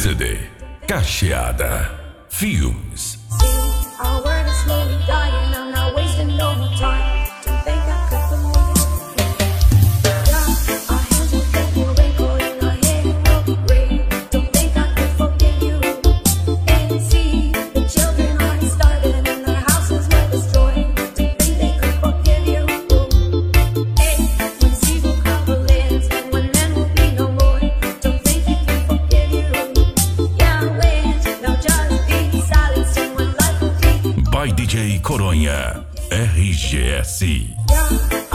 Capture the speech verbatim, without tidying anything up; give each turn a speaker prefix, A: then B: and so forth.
A: C D Cacheada Filmes.
B: Our word is slowly dying, I'm not wasting no more time. To think I could believe. Yeah, our hands will get more wrinkled and our hair will gray. Don't think I could forgive you. And see, the children are starving and their houses were destroyed. To think they could forgive you. Hey, when seas will cover lands and when men will be no more. Don't think he can forgive you. Yeah, wish, now just be silent and when life will be.
A: By D J Coronha R G S.
B: Yeah.